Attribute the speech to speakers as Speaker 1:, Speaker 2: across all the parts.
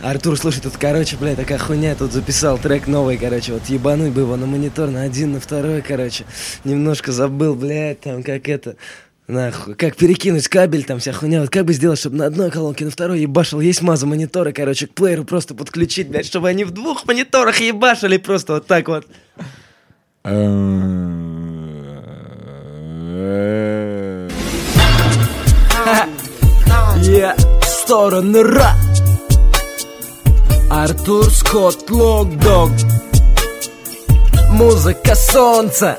Speaker 1: Артур, слушай, тут, короче, блядь, такая хуйня, тут записал трек новый, короче, вот ебануть бы его на монитор, на один, на второй, короче. Немножко забыл, блядь, там, как это... Нахуй, как перекинуть кабель, там вся хуйня. Вот как бы сделать, чтобы на одной колонке, на второй ебашил. Есть маза мониторы, короче, к плееру просто подключить, блядь, чтобы они в двух мониторах ебашили просто вот так вот. Стороны ра. Артур Скотт Локдог. Музыка солнца.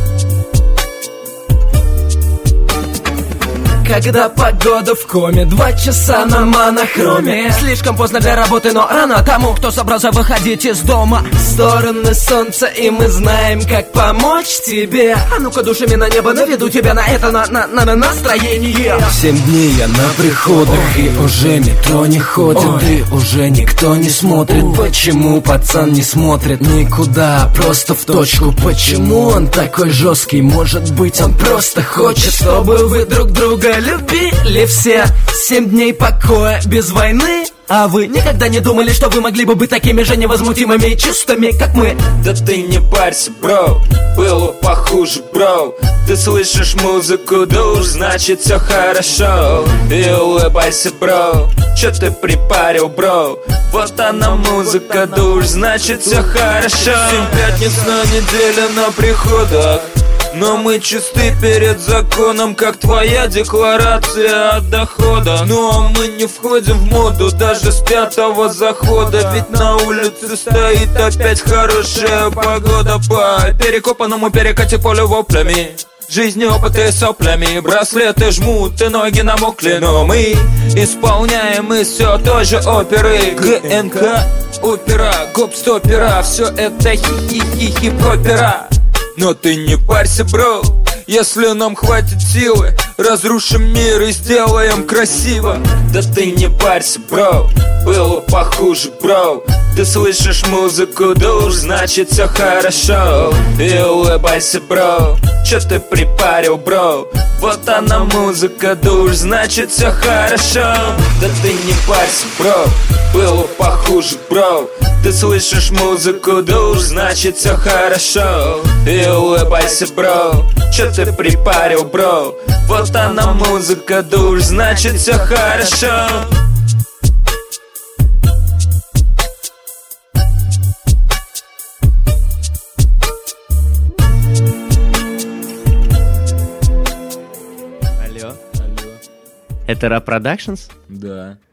Speaker 1: Когда погода в коме, 2 часа на монохроме. Слишком поздно для работы, но рано тому, кто собрался выходить из дома. Стороны солнца, и мы знаем, как помочь тебе. А ну-ка душами на небо, наведу тебя на это, на настроение. 7 дней я на приходах, и уже метро не ходит. И уже никто не смотрит. Почему пацан не смотрит никуда, просто в точку? Почему он такой жесткий? Может быть, он просто хочет, чтобы вы друг друга любили все. 7 дней покоя без войны. А вы никогда не думали, что вы могли бы быть такими же невозмутимыми и чистыми, как мы?
Speaker 2: Да ты не парься, бро, было похуже, бро. Ты слышишь музыку, да уж значит все хорошо. И улыбайся, бро, чё ты припарил, бро? Вот она музыка, да уж значит все хорошо. 7 пятниц на неделе на приходах, но мы чисты перед законом, как твоя декларация от дохода. Ну а мы не входим в моду даже с 5-го захода. Ведь на улице стоит опять хорошая погода. По перекопанному перекате полю воплями, жизни, опыты соплями, браслеты жмут и ноги намокли. Но мы исполняем и все тоже оперы. ГНК, опера, гоп-стопера, все это хи-хи-хи-хип-опера. Но ты не парься, бро, если нам хватит силы, разрушим мир и сделаем красиво. Да ты не парься, бро, было похуже, бро. Ты слышишь музыку, да уж значит все хорошо. И улыбайся, бро, чё ты припарил, бро? Вот она музыка, да уж значит все хорошо. Да ты не парься, бро, было похуже, бро. Ты слышишь музыку, да уж значит все хорошо. И улыбайся, бро, чё ты припарил, бро? Вот она музыка, да уж значит все хорошо.
Speaker 3: Это Rap Productions?
Speaker 4: Да.